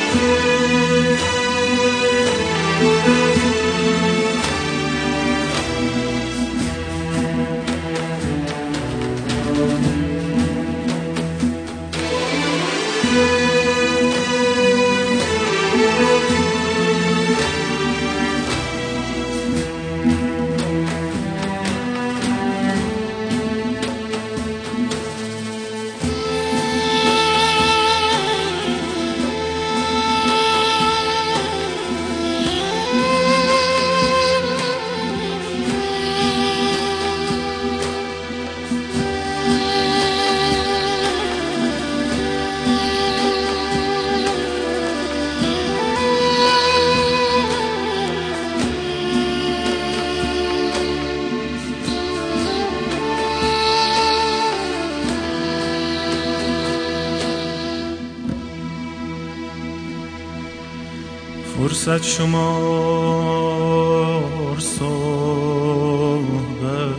فرصت شمار صحبت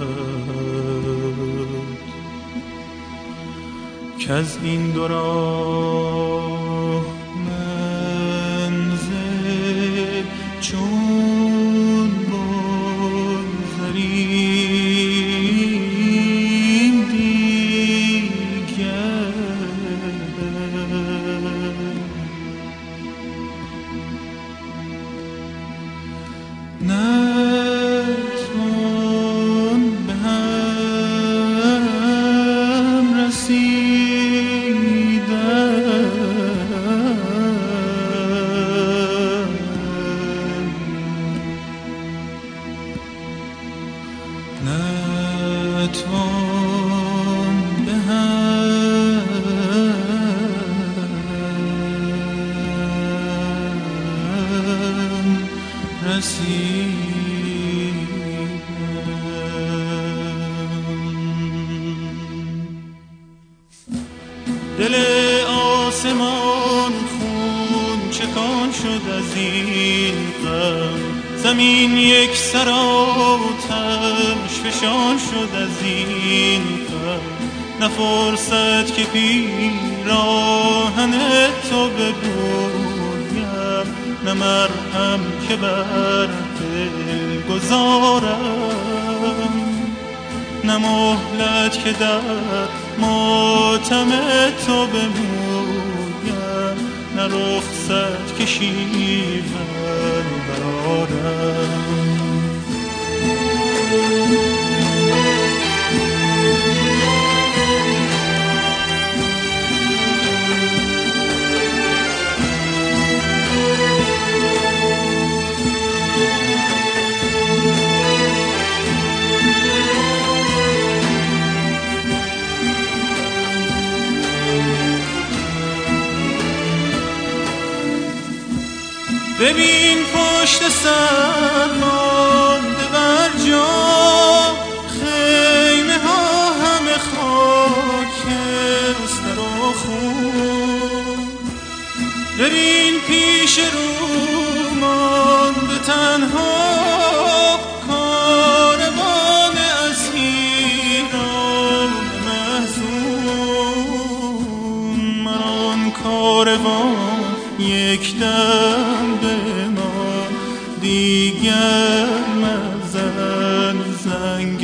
که از این دو راه منزل چون بگذریم دیگر نتوان به هم رسیدن نتوان به هم رسیدن دل آسمان خون چکان شد از این غم زمین یک سر آتش فشان شد از این غم نه فرصت که پیراهن تو ببویم نه مرهم که بر دل گذارم نه مهلت که در ماتم تو بمویم نه رخصت که شیون برارم ببین پشت سر مانده بر جا خیمه ها همه خاکستر و خون ببین پیش رو مانده تنها کاروان اسیران محزون من آن کاروان یک دم به ما دیگر مزن زنگ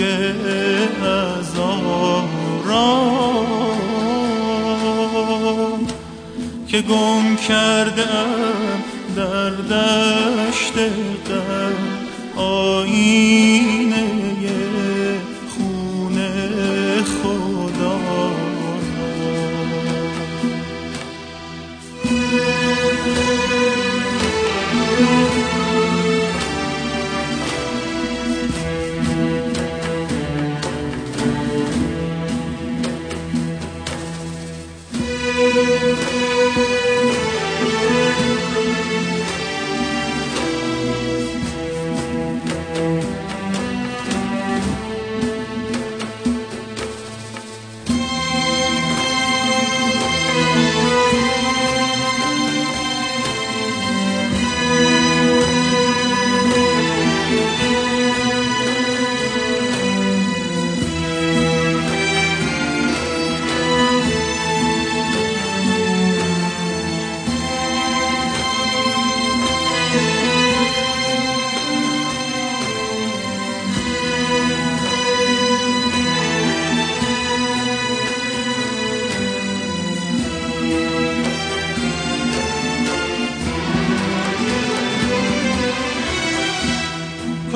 هزاران که گم کردم در دشت غم آینه خون خدا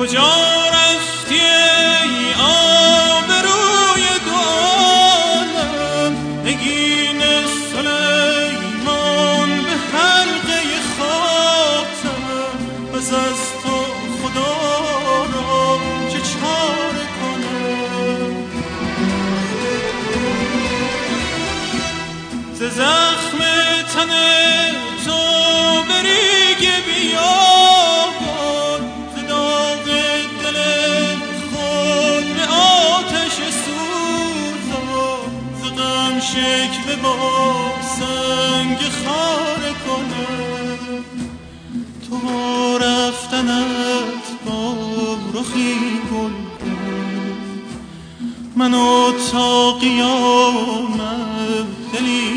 کجا رفتی ای آبروی دو عالم؟ نگین سلیمان به حلقه خاتم. پس از تو خدا را چه چاره کنم؟ ز زخم تن تو بریگ بیابان، ز داغ دل خود به آتش سوزان. ز غم شکوه با سنگ خاره کنم. تو رفتنت با رخی گل کن، منو تا قیامت دلی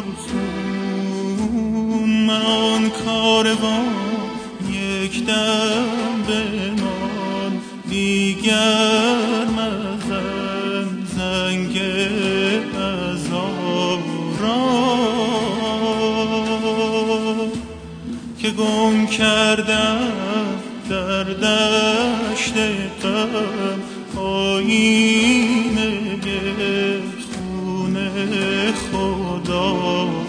پرخون. من آن کاروان یک دم بمان، دیگر مزن زنگ عزا را که گم کردم در دشت غم. آیینه خون خدا